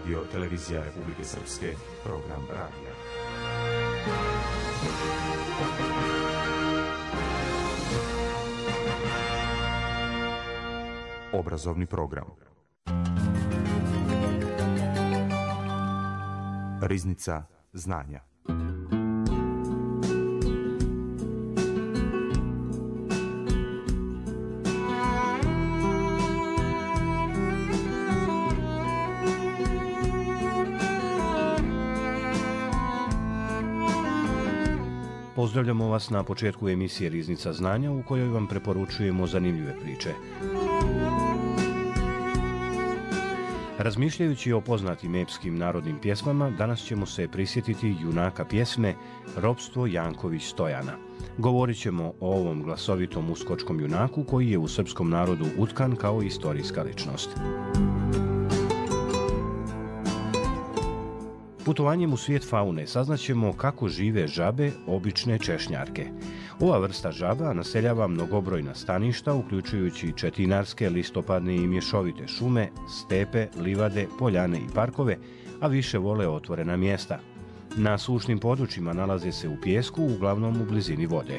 Radio Televizija Republike Srpske, program radija. Obrazovni program. Riznica znanja. Pozdravljamo vas na početku emisije Riznica znanja u kojoj vam preporučujemo zanimljive priče. Razmišljajući o poznatim epskim narodnim pjesmama, danas ćemo se prisjetiti junaka pjesme Ropstvo Janković Stojana. Govorit ćemo o ovom glasovitom uskočkom junaku koji je u srpskom narodu utkan kao istorijska ličnost. Putovanjem u svijet faune saznaćemo kako žive žabe, obične češnjarke. Ova vrsta žaba naseljava mnogobrojna staništa, uključujući četinarske, listopadne i mješovite šume, stepe, livade, poljane i parkove, a više vole otvorena mjesta. Na sušnim područjima nalaze se u pijesku, uglavnom u blizini vode.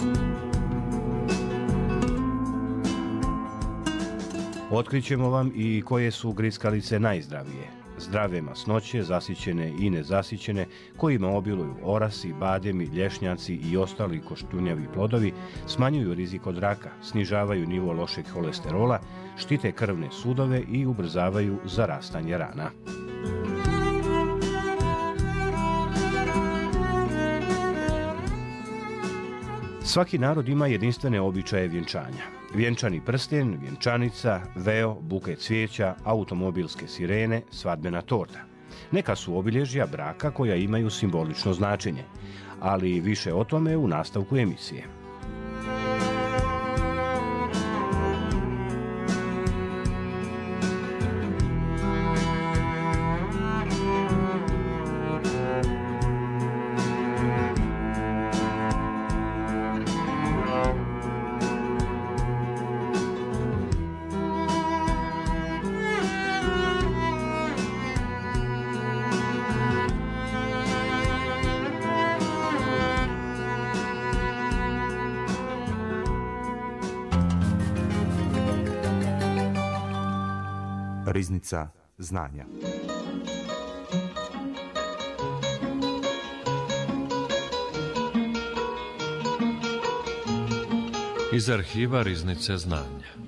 Otkrićemo vam i koje su grickalice najzdravije. Zdrave masnoće, zasićene i nezasićene, kojima obiluju orasi, bademi, lješnjaci i ostali koštunjavi plodovi, smanjuju rizik od raka, snižavaju nivo lošeg holesterola, štite krvne sudove i ubrzavaju zarastanje rana. Svaki narod ima jedinstvene običaje vjenčanja. Vjenčani prsten, vjenčanica, veo, buket cvijeća, automobilske sirene, svadbena torta. Neka su obilježja braka koja imaju simbolično značenje, ali više o tome u nastavku emisije. Riznica znanja. Iz arhiva Riznice znanja.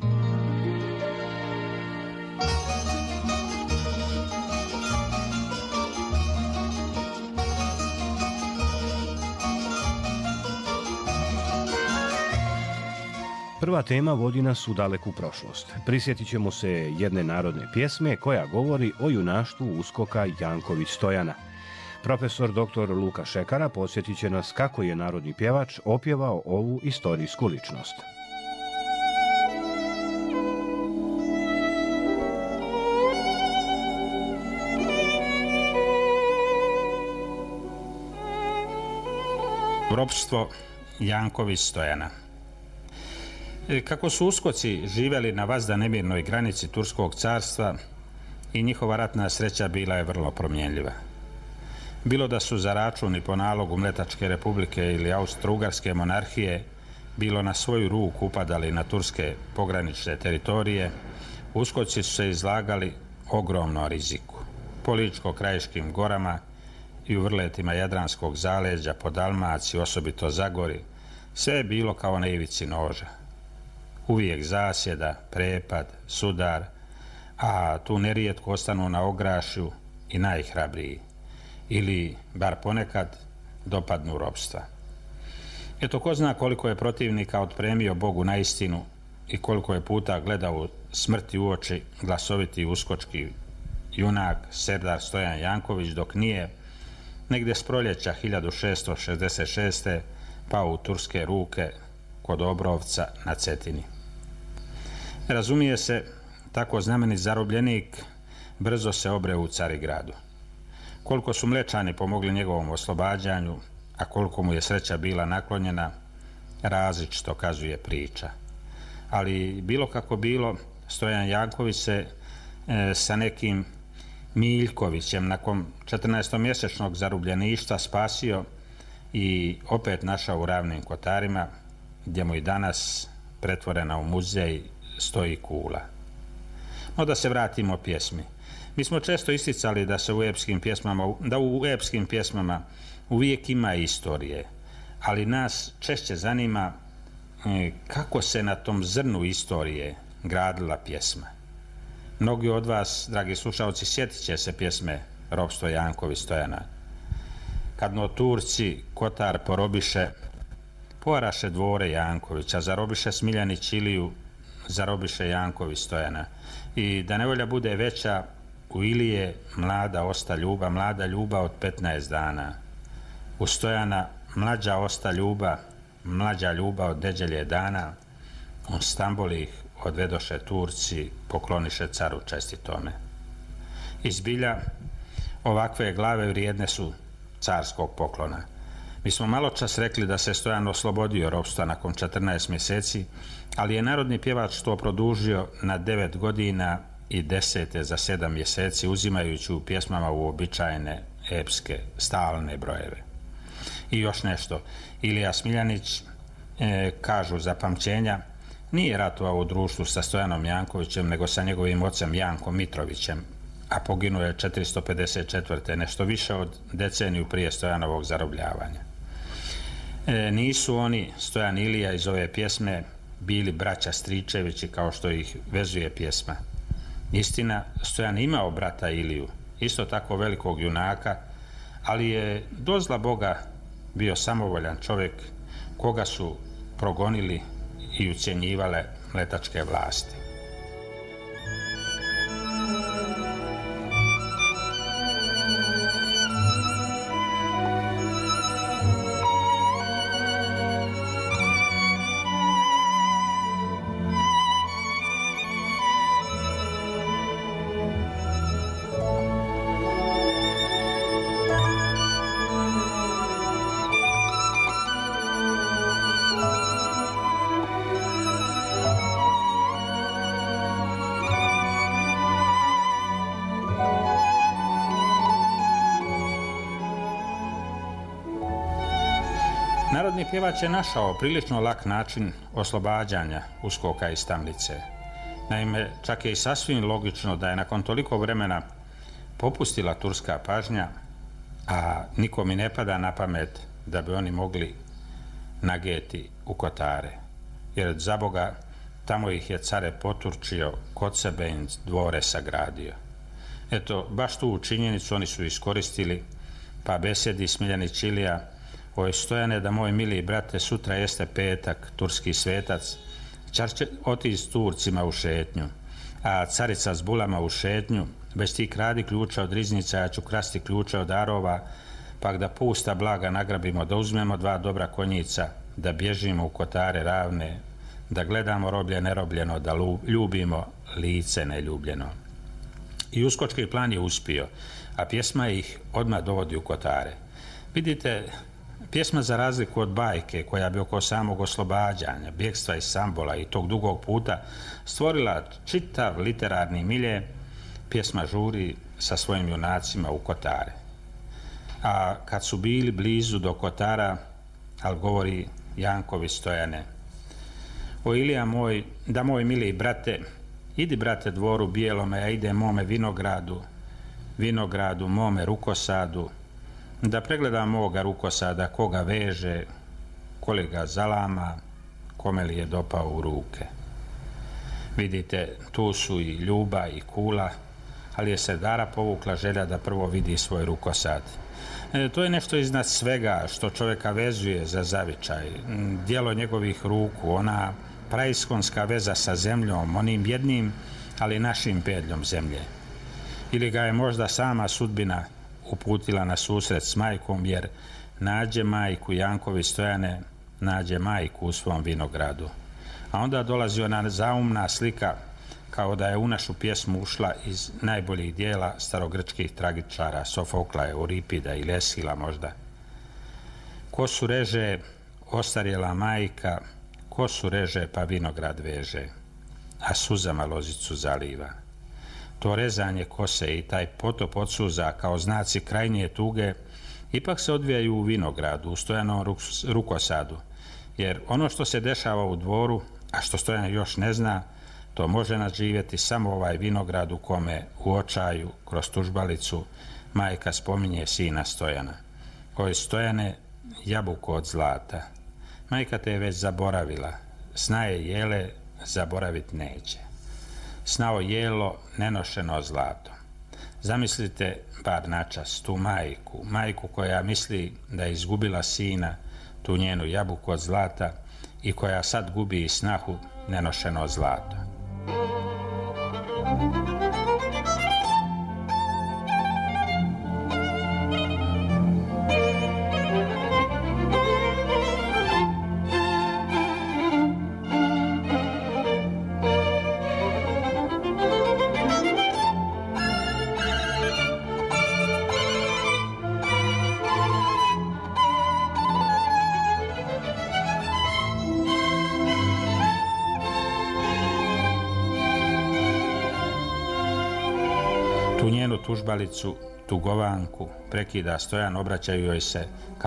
Prva tema vodi nas u daleku prošlost. Prisjetit ćemo se jedne narodne pjesme koja govori o junaštvu uskoka Janković Stojana. Profesor dr. Luka Šekara podsjetit će nas kako je narodni pjevač opjevao ovu istorijsku ličnost. Ropstvo Janković Stojana. Kako su uskoci živjeli na vazda nemirnoj granici Turskog carstva i njihova ratna sreća bila je vrlo promjenljiva. Bilo da su za račun i po nalogu Mletačke republike ili Austro-Ugarske monarhije, bilo na svoju ruku upadali na turske pogranične teritorije, uskoci su se izlagali ogromnom riziku. Po Ličko-Krajiškim gorama i u vrletima Jadranskog zaleđa, po Dalmaciji, osobito Zagori, sve je bilo kao na ivici noža. Uvijek zasjeda, prepad, sudar, a tu nerijetko ostanu na ograšju i najhrabriji, ili bar ponekad dopadnu ropstva. Eto, ko zna koliko je protivnika otpremio Bogu na istinu i koliko je puta gledao smrti u oči glasoviti uskočki junak Serdar Stojan Janković, dok nije negdje s proljeća 1666. pao u turske ruke kod Obrovca na Cetini. Razumije se, tako znamenit zarobljenik brzo se obreo u Carigradu. Koliko su Mlečani pomogli njegovom oslobađanju, a koliko mu je sreća bila naklonjena, različito kazuje priča. Ali bilo kako bilo, Stojan Janković se sa nekim Miljkovićem nakon 14-mjesečnog zarobljeništva spasio i opet našao u Ravnim Kotarima, gdje mu i danas pretvorena u muzej stoji kula. No da se vratimo pjesmi. Mi smo često isticali da u epskim pjesmama uvijek ima istorije, ali nas češće zanima kako se na tom zrnu istorije gradila pjesma. Mnogi od vas, dragi slušalci, sjetit će se pjesme Ropstvo Jankovi Stojana. Kad no Turci Kotar porobiše, poaraše dvore Jankovića, zarobiše Smiljanić Iliju, zarobiše Jankovi Stojana. I da nevolja bude veća, u Ilije mlada osta ljuba, mlada ljuba od 15 dana. U Stojana mlađa osta ljuba, mlađa ljuba od deđelje dana. On Stambol ih odvedoše Turci, pokloniše caru čestitome. I zbilja, ovakve glave vrijedne su carskog poklona. Mi smo malo čas rekli da se Stojan oslobodio ropstva nakon 14 mjeseci, ali je narodni pjevač to produžio na 9 godina i 10 za 7 mjeseci, uzimajući u pjesmama uobičajene epske stalne brojeve. I još nešto, Ilija Smiljanić, kažu za pamćenja, nije ratovao u društvu sa Stojanom Jankovićem, nego sa njegovim ocem Jankom Mitrovićem, a poginuo je 454. nešto više od deceniju prije Stojanovog zarobljavanja. Nisu oni, Stojan i Ilija, iz ove pjesme bili braća Stričevići kao što ih vezuje pjesma. Istina, Stojan imao brata Iliju, isto tako velikog junaka, ali je dozla Boga bio samovoljan čovjek koga su progonili i ucjenjivale mletačke vlasti. Narodni pjevač je našao prilično lak način oslobađanja uskoka iz tamnice. Naime, čak je i sasvim logično da je nakon toliko vremena popustila turska pažnja, a niko mi ne pada na pamet da bi oni mogli nageti u Kotare. Jer za Boga, tamo ih je care poturčio, kod sebe im dvore sagradio. Eto, baš tu činjenicu oni su iskoristili, pa besjedi Smiljanić Ilija: oj Stojane, da moj mili brate, sutra jeste petak, turski svetac, čar će otići s Turcima u šetnju, a carica s bulama u šetnju, već ti kradi ključa od riznica, ja ću krasti ključe od arova, pak da pusta blaga nagrabimo, da uzmemo 2 dobra konjica, da bježimo u Kotare ravne, da gledamo roblje nerobljeno, da ljubimo lice neljubljeno. I uskočki plan je uspio, a pjesma ih odmah dovodi u Kotare. Vidite, pjesma, za razliku od bajke koja bi oko samog oslobađanja, bjegstva iz Sambola i tog dugog puta stvorila čitav literarni milje, pjesma žuri sa svojim junacima u Kotare. A kad su bili blizu do Kotara, al govori Jankovi Stojane: o Ilija moj, da moj mili brate, idi brate dvoru bijelome, a ide mome vinogradu, mome rukosadu, da pregledam moga rukosada, koga veže, koli ga zalama, kome li je dopao u ruke. Vidite, tu su i Ljuba i Kula, ali je Serdara povukla želja da prvo vidi svoj rukosad. To je nešto iznad svega što čovjeka vezuje za zavičaj, djelo njegovih ruku, ona praiskonska veza sa zemljom, onim jednim, ali našim pedljom zemlje. Ili ga je možda sama sudbina uputila na susret s majkom, jer nađe majku Jankovi Stojane, nađe majku u svom vinogradu. A onda dolazi ona zaumna slika, kao da je u našu pjesmu ušla iz najboljih dijela starogrčkih tragičara, Sofokla, Euripida ili Eskila možda. Kosu reže ostarjela majka, kosu reže pa vinograd veže, a suzama lozicu zaliva. to rezanje kose i taj potop od suza kao znaci krajnje tuge ipak se odvijaju u vinogradu, u Stojanom rukosadu, jer ono što se dešava u dvoru, a što Stojan još ne zna, to može nadživjeti samo ovaj vinograd u kome u očaju, kroz tužbalicu, majka spominje sina Stojana. Oj Stojane, jabuko od zlata, majka te je već zaboravila, sna je jele, zaboravit neće. Snao jelo, nenošeno zlato. Zamislite bar načas tu majku koja misli da je izgubila sina, tu njenu jabuku od zlata i koja sad gubi i snahu, nenošeno zlato. Tu njenu tužbalicu, tugovanku, prekida Stojan, obraćaju joj se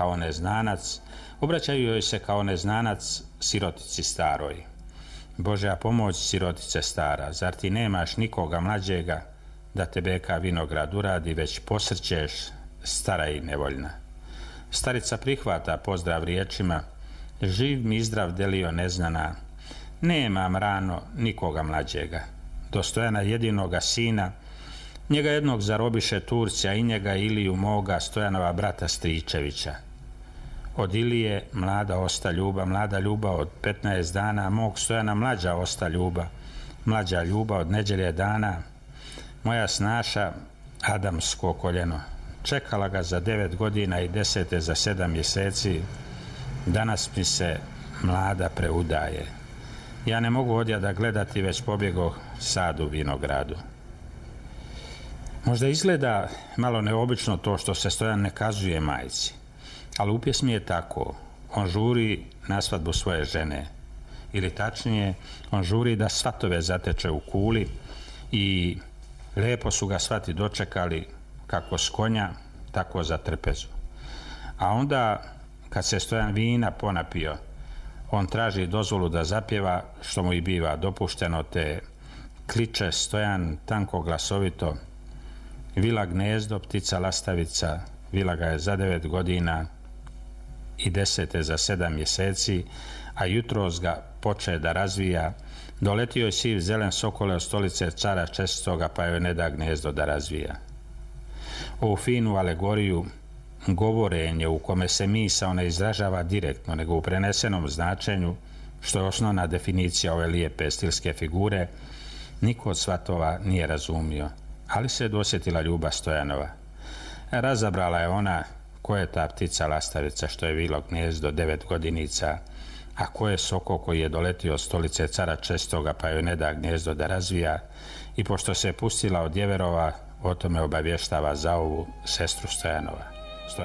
kao neznanac sirotici staroj. Božja pomoć sirotice stara, zar ti nemaš nikoga mlađega da te beka vinograd uradi, već posrćeš, stara i nevoljna. Starica prihvata pozdrav riječima, živ mi zdrav delio neznana, nemam rano nikoga mlađega. Do Stojana jedinoga sina, njega jednog zarobiše Turci, a i njega Iliju moga, Stojanova brata Stričevića. Od Ilije mlada osta ljuba, mlada ljuba od 15 dana, mog Stojana mlađa osta ljuba, mlađa ljuba od neđelje dana, moja snaša Adamsko koljeno, čekala ga za 9 godina i 10 za 7 mjeseci, danas mi se mlada preudaje. Ja ne mogu odjada gledati, već pobjegoh sad u vinogradu. Možda izgleda malo neobično to što se Stojan ne kazuje majci, ali u pjesmi je tako. On žuri na svadbu svoje žene, ili tačnije, on žuri da svatove zateče u kuli i lijepo su ga svati dočekali kako s konja, tako za trpezu. A onda, kad se Stojan vina ponapio, on traži dozvolu da zapjeva, što mu i biva dopušteno, te kliče Stojan tanko glasovito, vila gnezdo, ptica lastavica, vila ga je za 9 godina i 10 za 7 mjeseci, a jutros ga poče da razvija, doletio je siv zelen sokole od stolice cara čestoga, pa joj ne da gnezdo da razvija. Ovu finu alegoriju, govorenje u kome se misao ne izražava direktno, nego u prenesenom značenju, što je osnovna definicija ove lijepe stilske figure, niko od svatova nije razumio, ali se dosjetila ljubav Stojanova. Razabrala je ona ko je ta ptica lastavica što je vilo gnezdo 9 godinica, a ko je soko koji je doletio od stolice cara čestoga, pa joj ne da gnezdo da razvija, i pošto se je pustila od Djeverova, o tome obavještava Zaovu, sestru Stojanova.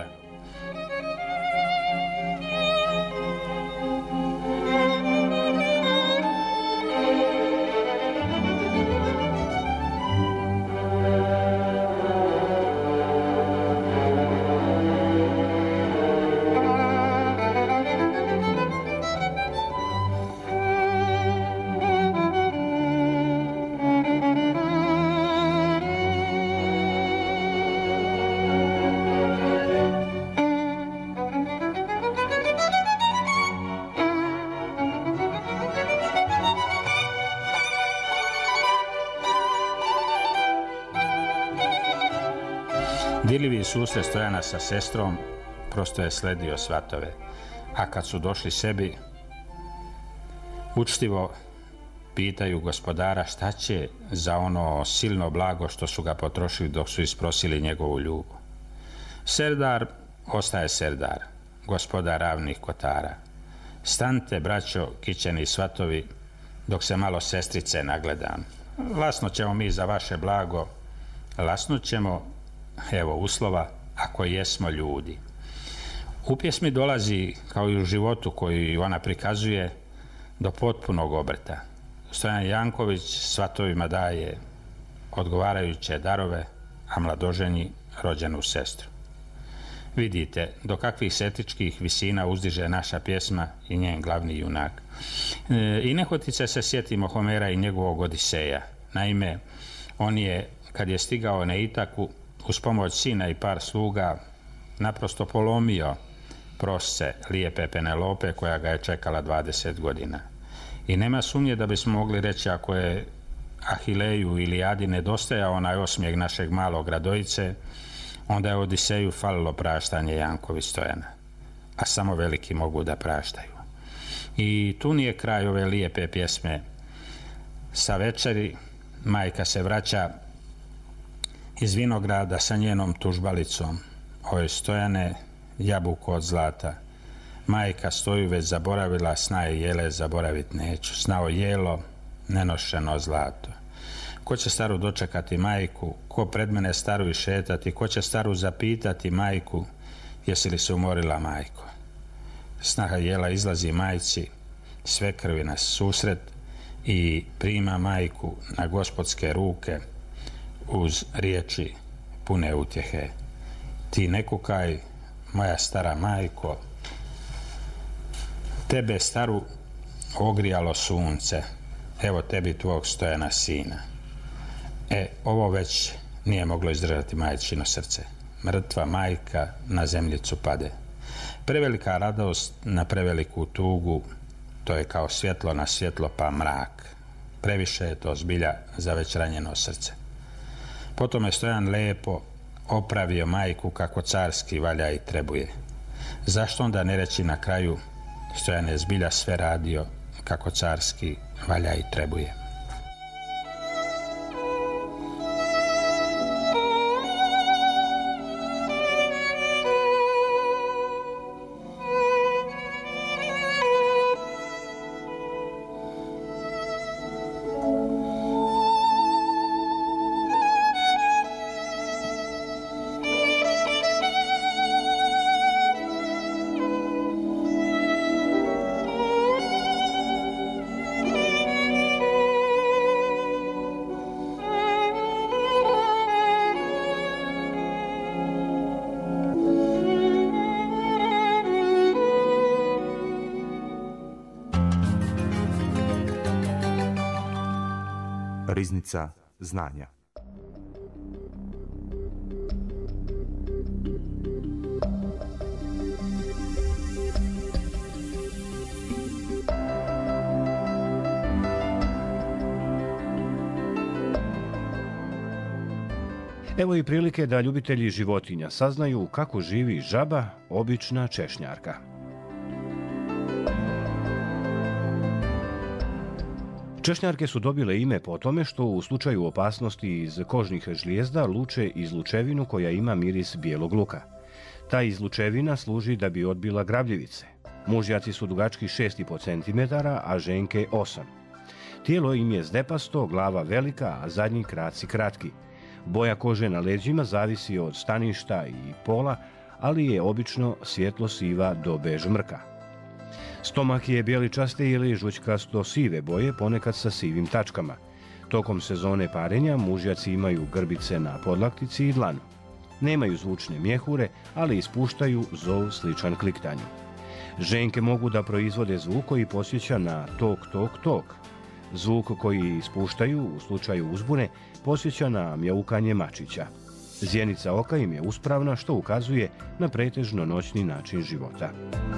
Dirljivi susret Stojana sa sestrom prosto je sledio svatove, a kad su došli sebi, učtivo pitaju gospodara šta će za ono silno blago što su ga potrošili dok su isprosili njegovu ljubav. Serdar ostaje serdar, gospodar ravnih kotara. Stante, braćo, kićeni svatovi, dok se malo sestrice nagledam. Lasno ćemo mi za vaše blago, lasno ćemo, evo uslova, ako jesmo ljudi. U pjesmi dolazi, kao i u životu koji ona prikazuje, do potpunog obrta. Stojan Janković svatovima daje odgovarajuće darove, a mladoženji rođenu sestru. Vidite do kakvih etičkih visina uzdiže naša pjesma i njen glavni junak. I nehotice se sjetimo Homera i njegovog Odiseja. Naime, on je, kad je stigao na Itaku, uz pomoć sina i par sluga, naprosto polomio prosce lijepe Penelope koja ga je čekala 20 godina. I nema sumnje da bismo mogli reći, ako je Ahileju ili Adi nedostajao onaj osmijeh našeg malog Radojice, onda je Odiseju falilo praštanje Jankovi Stojana. A samo veliki mogu da praštaju. I tu nije kraj ove lijepe pjesme. Sa večeri majka se vraća iz vinograda sa njenom tužbalicom. Oj Stojane, jabuko od zlata. Majka stoju već zaboravila, sna je jele, zaboravit neću. Snao jelo, nenošeno zlato. Ko će staru dočekati majku, ko pred mene staru išetati, ko će staru zapitati majku, jesi li se umorila majko? Snaha jela izlazi majci, sve krvi nas susret i prima majku na gospodske ruke uz riječi pune utjehe. Ti ne kukaj, moja stara majko, tebe staru ogrijalo sunce, evo tebi tvog Stojana sina. Ovo već nije moglo izdržati majčino srce. Mrtva majka na zemljicu pade. Prevelika radost na preveliku tugu, to je kao svjetlo na svjetlo pa mrak. Previše je to zbilja za već ranjeno srce. Potom je Stojan lepo opravio majku kako carski valja i trebuje. Zašto onda ne reći na kraju, Stojan je zbilja sve radio kako carski valja i trebuje. Riznica znanja. Evo i prilike da ljubitelji životinja saznaju kako živi žaba, obična češnjarka. Češnjarke su dobile ime po tome što u slučaju opasnosti iz kožnih žlijezda luče izlučevinu koja ima miris bijelog luka. Ta izlučevina služi da bi odbila grabljivice. Mužjaci su dugački 6,5 cm, a ženke 8. Tijelo im je zdepasto, glava velika, a zadnji kraci kratki. Boja kože na leđima zavisi od staništa i pola, ali je obično svjetlo siva do bež mrka. Stomak je bijeličaste ili žućkasto sive boje, ponekad sa sivim tačkama. Tokom sezone parenja mužjaci imaju grbice na podlaktici i dlanu. Nemaju zvučne mjehure, ali ispuštaju zov sličan kliktanju. Ženke mogu da proizvode zvuk koji podsjeća na tok, tok, tok. Zvuk koji ispuštaju u slučaju uzbune podsjeća na mjaukanje mačića. Zjenica oka im je uspravna, što ukazuje na pretežno noćni način života.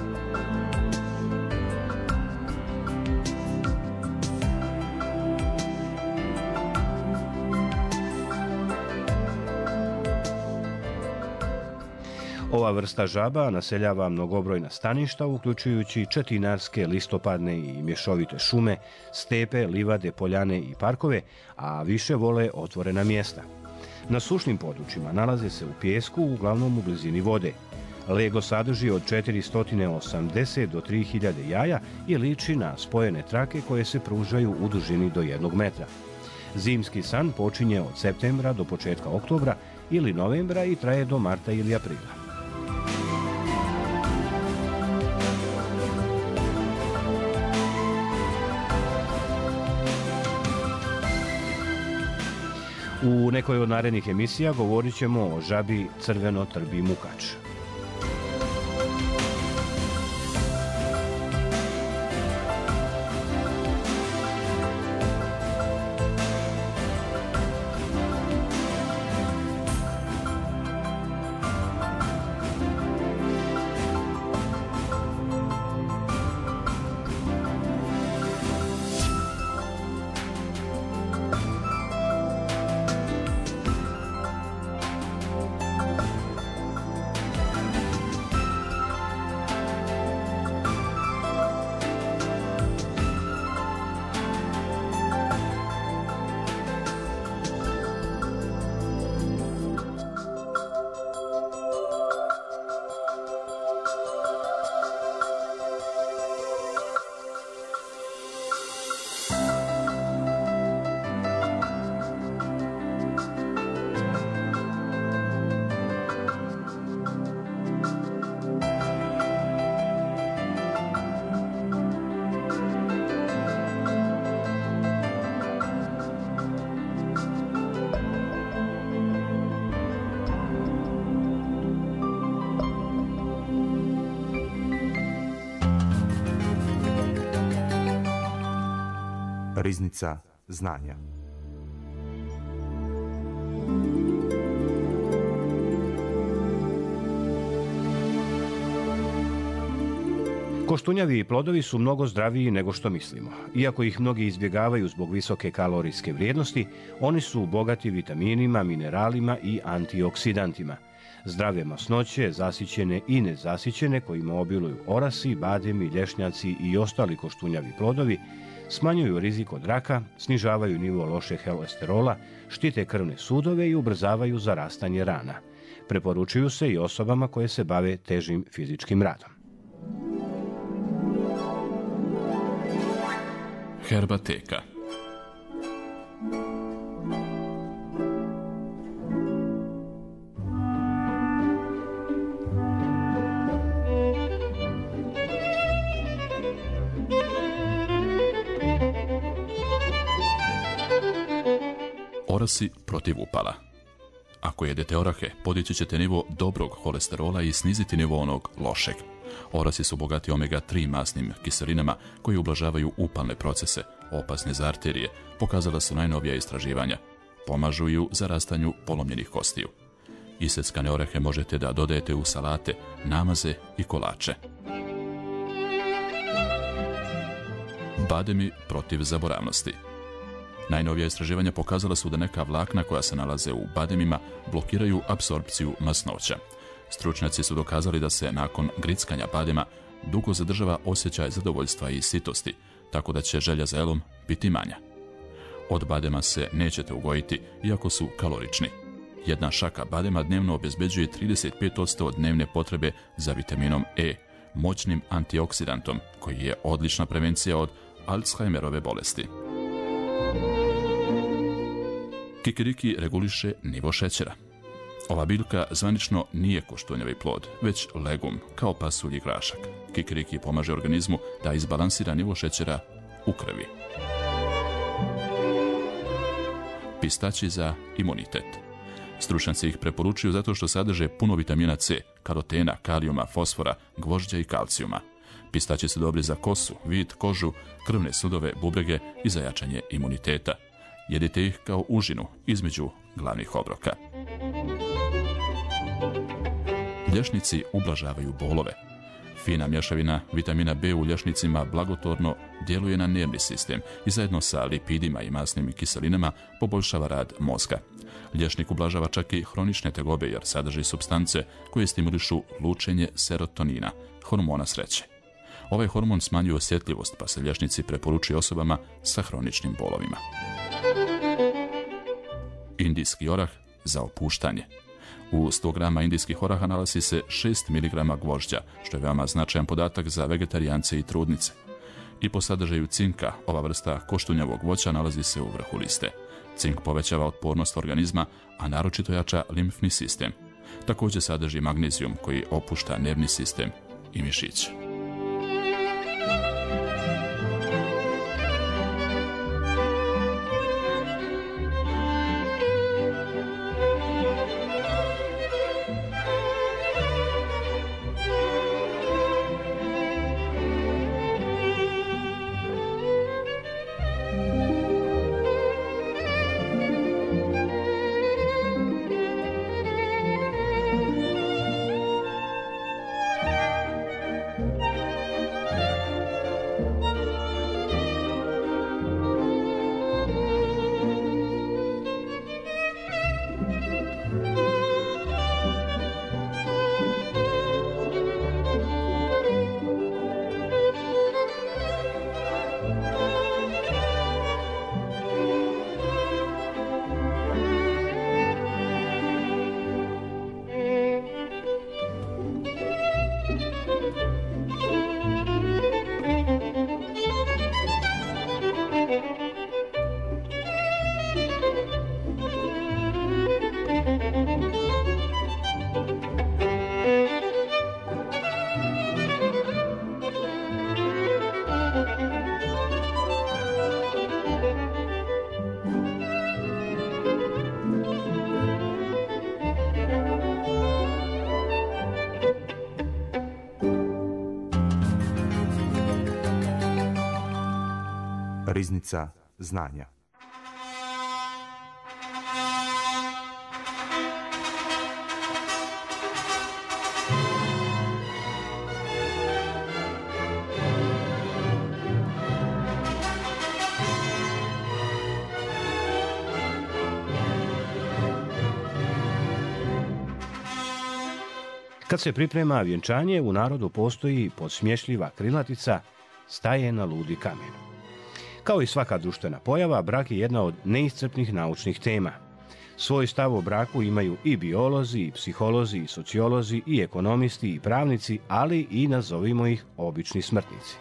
Ova vrsta žaba naseljava mnogobrojna staništa, uključujući četinarske, listopadne i mješovite šume, stepe, livade, poljane i parkove, a više vole otvorena mjesta. Na sušnim područjima nalaze se u pijesku, uglavnom u blizini vode. Leglo sadrži od 480 do 3000 jaja i liči na spojene trake koje se pružaju u dužini do 1 metra. Zimski san počinje od septembra do početka oktobra ili novembra i traje do marta ili aprila. U nekoj od narednih emisija govorit ćemo o žabi crveno-trbi mukač. Riznica znanja. Koštunjavi plodovi su mnogo zdraviji nego što mislimo. Iako ih mnogi izbjegavaju zbog visoke kalorijske vrijednosti, oni su bogati vitaminima, mineralima i antioksidantima. Zdrave masnoće, zasićene i nezasićene, kojima obiluju orasi, bademi, lješnjaci i ostali koštunjavi plodovi, smanjuju rizik od raka, snižavaju nivo lošeg holesterola, štite krvne sudove i ubrzavaju zarastanje rana. Preporučuju se i osobama koje se bave težim fizičkim radom. Herbateka. Orasi protiv upala. Ako jedete orahe, podići ćete nivo dobrog holesterola i sniziti nivo onog lošeg. Orasi su bogati omega-3 masnim kiselinama koji ublažavaju upalne procese, opasne za arterije, pokazala su najnovija istraživanja. Pomažu i u zarastanju polomljenih kostiju. Iseckane orahe možete da dodajete u salate, namaze i kolače. Bademi protiv zaboravnosti. Najnovija istraživanja pokazala su da neka vlakna koja se nalaze u bademima blokiraju apsorpciju masnoća. Stručnjaci su dokazali da se nakon grickanja badema dugo zadržava osjećaj zadovoljstva i sitosti, tako da će želja za jelom biti manja. Od badema se nećete ugojiti, iako su kalorični. Jedna šaka badema dnevno obezbeđuje 35% od dnevne potrebe za vitaminom E, moćnim antioksidantom, koji je odlična prevencija od Alzheimerove bolesti. Kikiriki reguliše nivo šećera. Ova biljka zvanično nije koštunjavi plod, već legum, kao pasulj i grašak. Kikiriki pomaže organizmu da izbalansira nivo šećera u krvi. Pistaći za imunitet. Stručnjaci ih preporučuju zato što sadrže puno vitamina C, karotena, kalijuma, fosfora, gvožđa i kalcijuma. Pistaći su dobri za kosu, vid, kožu, krvne sudove, bubrege i za jačanje imuniteta. Jedite ih kao užinu između glavnih obroka. Lješnici ublažavaju bolove. Fina mješavina vitamina B u lješnicima blagotvorno djeluje na nervni sistem i zajedno sa lipidima i masnim kiselinama poboljšava rad mozga. Lješnik ublažava čak i hronične tegobe jer sadrži supstance koje stimulišu lučenje serotonina, hormona sreće. Ovaj hormon smanjuje osjetljivost, pa se lješnici preporučuju osobama sa hroničnim bolovima. Indijski orah za opuštanje. U 100 grama indijskih oraha nalazi se 6 mg gvožđa, što je veoma značajan podatak za vegetarijance i trudnice. I po sadržaju cinka, ova vrsta koštunjavog voća nalazi se u vrhu liste. Cink povećava otpornost organizma, a naročito jača limfni sistem. Također sadrži magnezijum koji opušta nervni sistem i mišić. Riznica znanja. Kad se priprema vjenčanje, u narodu postoji podsmješljiva krilatica staje na ludi kamen. Kao i svaka društvena pojava, brak je jedna od neiscrpnih naučnih tema. Svoj stav o braku imaju i biolozi, i psiholozi, i sociolozi, i ekonomisti, i pravnici, ali i nazovimo ih obični smrtnici.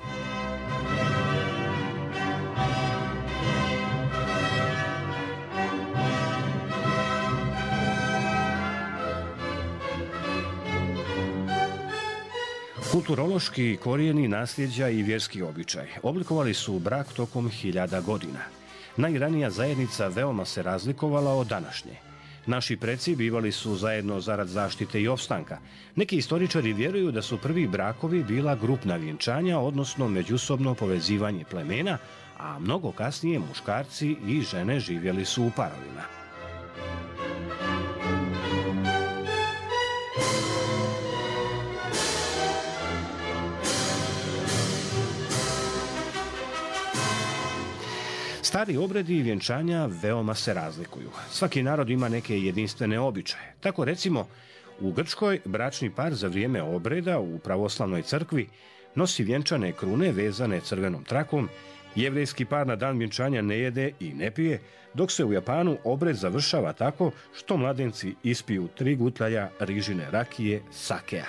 Kulturološki korijeni, nasljeđa i vjerski običaj oblikovali su brak tokom hiljada godina. Najranija zajednica veoma se razlikovala od današnje. Naši preci bivali su zajedno zarad zaštite i opstanka. Neki istoričari vjeruju da su prvi brakovi bila grupna vjenčanja, odnosno međusobno povezivanje plemena, a mnogo kasnije muškarci i žene živjeli su u parovima. Stari obredi i vjenčanja veoma se razlikuju. Svaki narod ima neke jedinstvene običaje. Tako recimo, u Grčkoj bračni par za vrijeme obreda u pravoslavnoj crkvi nosi vjenčane krune vezane crvenom trakom, jevrejski par na dan vjenčanja ne jede i ne pije, dok se u Japanu obred završava tako što mladenci ispiju 3 gutljaja rižine rakije sakea.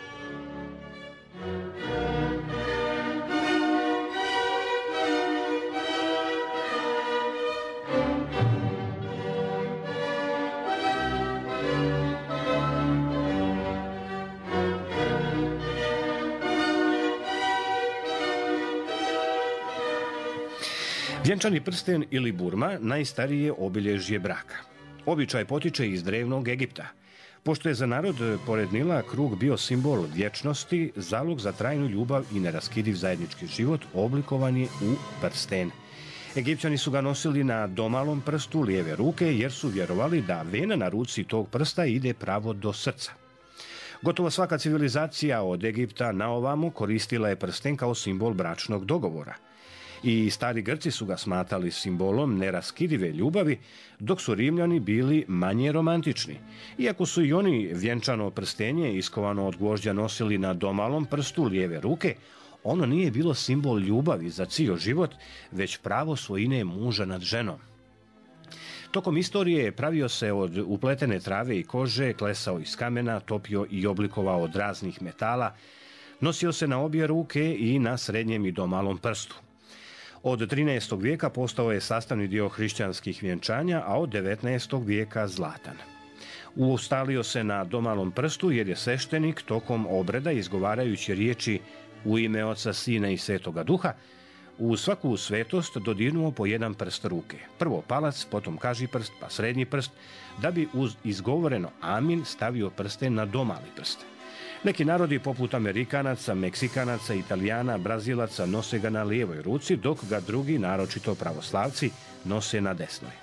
Vjenčani prsten ili burma najstarije obilježje braka. Običaj potiče iz drevnog Egipta. Pošto je za narod pored Nila krug bio simbol vječnosti, zalog za trajnu ljubav i neraskidiv zajednički život oblikovan je u prsten. Egipćani su ga nosili na domalom prstu lijeve ruke jer su vjerovali da vena na ruci tog prsta ide pravo do srca. Gotovo svaka civilizacija od Egipta na ovamo koristila je prsten kao simbol bračnog dogovora. I stari Grci su ga smatrali simbolom neraskidive ljubavi, dok su Rimljani bili manje romantični. Iako su i oni vjenčano prstenje iskovano od gvožđa nosili na domalom prstu lijeve ruke, ono nije bilo simbol ljubavi za cijel život, već pravo svojine muža nad ženom. Tokom istorije pravio se od upletene trave i kože, klesao iz kamena, topio i oblikovao od raznih metala, nosio se na obje ruke i na srednjem i domalom prstu. Od 13. vijeka postao je sastavni dio hrišćanskih vjenčanja, a od 19. vijeka zlatan. Ustalio se na domalom prstu jer je sveštenik tokom obreda, izgovarajući riječi u ime Oca, Sina i Svetoga Duha, u svaku svetost dodirnuo po jedan prst ruke. Prvo palac, potom kažiprst, pa srednji prst, da bi uz izgovoreno amin stavio prsten na domali prst. Neki narodi poput Amerikanaca, Meksikanaca, Italijana, Brazilaca nose ga na lijevoj ruci, dok ga drugi, naročito pravoslavci, nose na desnoj.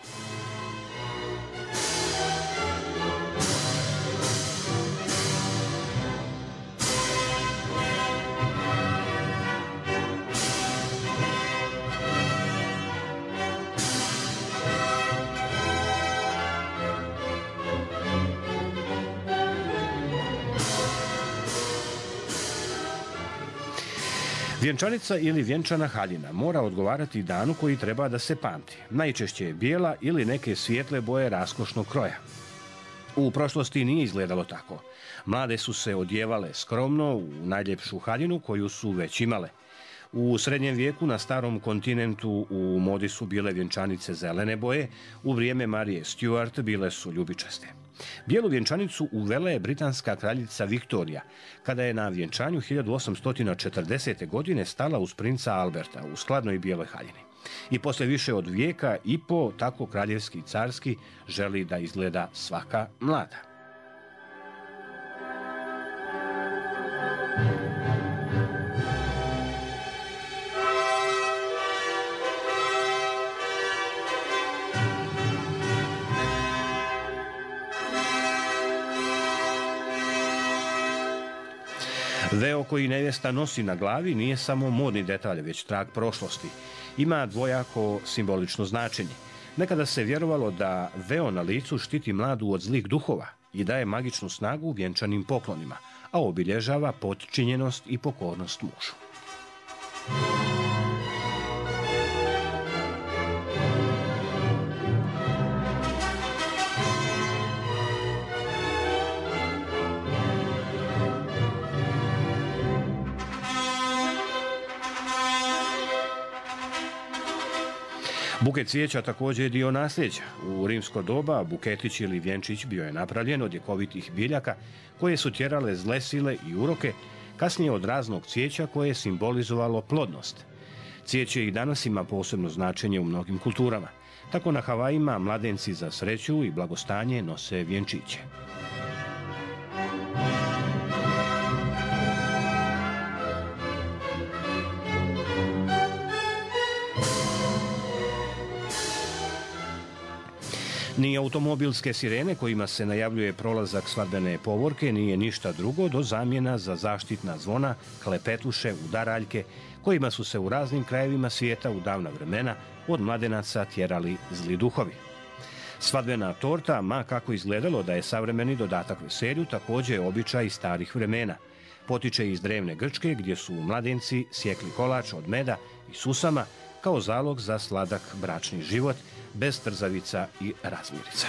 Vjenčanica ili vjenčana haljina mora odgovarati danu koji treba da se pamti. Najčešće je bijela ili neke svijetle boje raskošnog kroja. U prošlosti nije izgledalo tako. Mlade su se odjevale skromno u najljepšu haljinu koju su već imale. U srednjem vijeku na starom kontinentu u modi su bile vjenčanice zelene boje, u vrijeme Marije Stuart bile su ljubičaste. Bijelu vjenčanicu uvela je britanska kraljica Viktorija, kada je na vjenčanju 1840. godine stala uz princa Alberta u skladnoj bijeloj haljini. I posle više od vijeka i po, tako kraljevski i carski želi da izgleda svaka mlada. Veo koji nevjesta nosi na glavi nije samo modni detalj, već trag prošlosti. Ima dvojako simbolično značenje. Nekada se vjerovalo da veo na licu štiti mladu od zlih duhova i daje magičnu snagu vjenčanim poklonima, a obilježava potčinjenost i pokornost mužu. Buket cvijeća također je dio nasljeđa. U rimsko doba buketić ili vjenčić bio je napravljen od ljekovitih biljaka koje su tjerale zle sile i uroke, kasnije od raznog cvijeća koje je simbolizovalo plodnost. Cvijeće i danas ima posebno značenje u mnogim kulturama. Tako na Havajima mladenci za sreću i blagostanje nose vjenčiće. Ni automobilske sirene kojima se najavljuje prolazak svadbene povorke nije ništa drugo do zamjena za zaštitna zvona, klepetuše, udaraljke, kojima su se u raznim krajevima svijeta u davna vremena od mladenaca tjerali zli duhovi. Svadbena torta, ma kako izgledalo da je savremeni dodatak veselju, također je običaj iz starih vremena. Potiče iz drevne Grčke gdje su mladenci sjekli kolač od meda i susama kao zalog za sladak bračni život, bez trzavica i razmirica.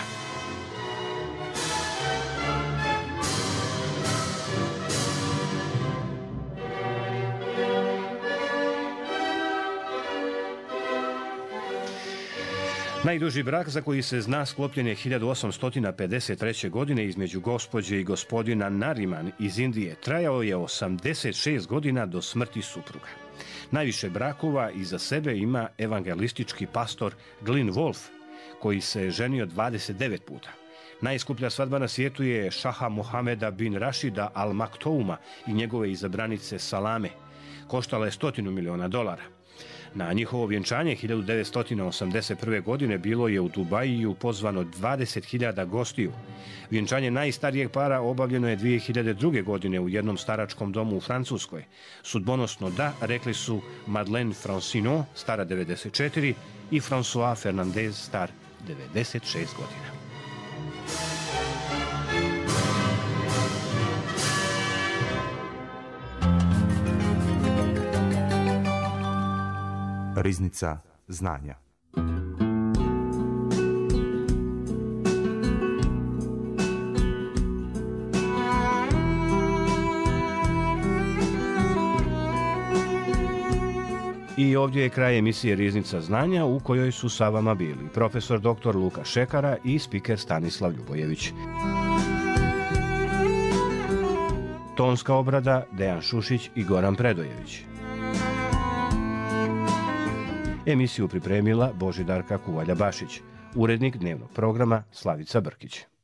Najduži brak za koji se zna sklopljen je 1853. godine između gospođe i gospodina Nariman iz Indije. Trajao je 86 godina do smrti supruga. Najviše brakova iza sebe ima evangelistički pastor Glyn Wolf, koji se ženio 29 puta. Najskuplja svadba na svijetu je šaha Mohameda bin Rašida Al Maktouma i njegove izabranice Salame. Koštala je $100 miliona. Na njihovo vjenčanje 1981. godine bilo je u Dubajiju pozvano 20.000 gostiju. Vjenčanje najstarijeg para obavljeno je 2002. godine u jednom staračkom domu u Francuskoj. Sudbonosno da, rekli su Madeleine Francino, stara 94, i François Fernandez, star 96 godina. Riznica znanja. I ovdje je kraj emisije Riznica znanja u kojoj su sa vama bili profesor dr. Luka Šekara i spiker Stanislav Ljubojević. Tonska obrada Dejan Šušić i Goran Predojević. Emisiju pripremila Božidarka Kuvalja-Bašić, urednik dnevnog programa Slavica Brkić.